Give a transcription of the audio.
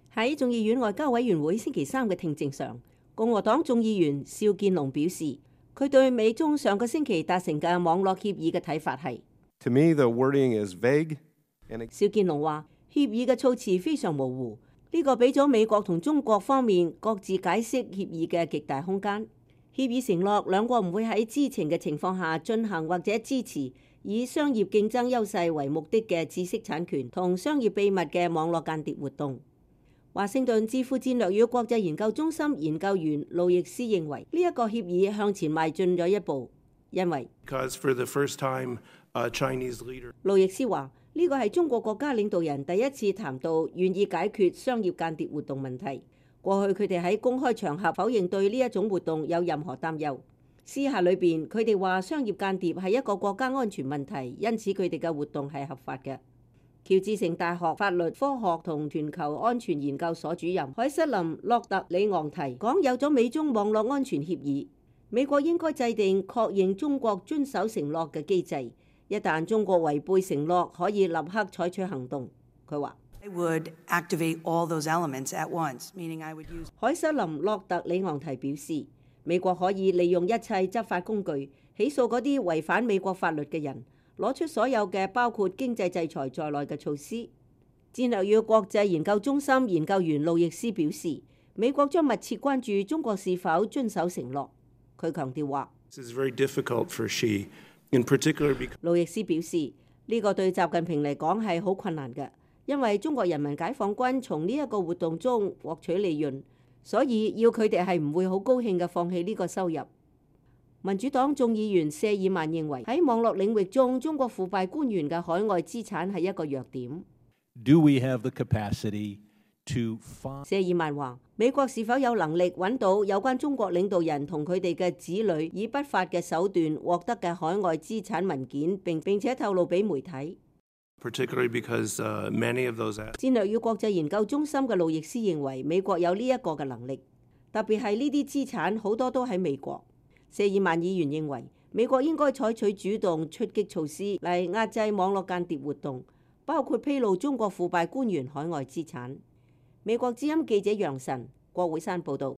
喺眾議院外交委員會星期三嘅聽證上，共和黨眾議員邵建龍表示，佢對美中上個星期達成嘅網絡協議嘅睇法係 ：To me, the wording is vague. 邵建龍話，協議嘅措辭非常模糊，呢個俾咗美國同中國方面各自解釋協議嘅極大空間。協議承諾兩國唔會喺知情嘅情況下進行或者支持以商業競爭優勢為目的嘅知識產權同商業秘密嘅網絡間諜活動。華盛頓智庫戰略與國際研究中心研究員路易斯認為，呢一個協議向前邁進咗一步，因為路易斯話呢個係中國國家領導人第一次談到願意解決商業間諜活動問題。過去佢哋喺公開場合否認對呢一種活動有任何擔憂，私下裏邊佢哋話商業間諜係一個國家安全問題，因此佢哋嘅活動係合法嘅。喬治城大學法律科學同全球安全研究所主任海瑟琳洛特里昂提講，有咗美中網絡安全協議，美國應該制定確認中國遵守承諾嘅機制，一旦中國違背承諾，可以立刻採取行動。佢話海瑟琳洛特里昂提表示，美國可以利用一切執法工具起訴嗰啲違反美國法律嘅人，攞出所有嘅包括經濟制裁在內嘅措施。戰略與國際研究中心研究員路易斯表示，美國將密切關注中國是否遵守承諾。佢強調話，路易斯表示呢個對習近平嚟講係好困難嘅，因為中國人民解放軍從呢一個活動中獲取利潤，所以要佢哋係唔會好高興嘅放棄呢個收入。民主黨眾議員謝爾曼認為，喺網絡領域中，中國腐敗官員嘅海外資產係一個弱點。謝爾曼話，美國是否有能力揾到有關中國領導人同佢哋嘅子女以不法嘅手段獲得嘅海外資產文件，並且透露俾媒體。戰略與國際研究中心嘅路易斯認為，美國有呢一個嘅能力，特別係呢啲資產好多都喺美國。謝爾曼議員認為，美國應該採取主動出擊措施嚟壓制網絡間諜活動，包括披露中國腐敗官員海外資產。美國之音記者楊晨，郭會山報導。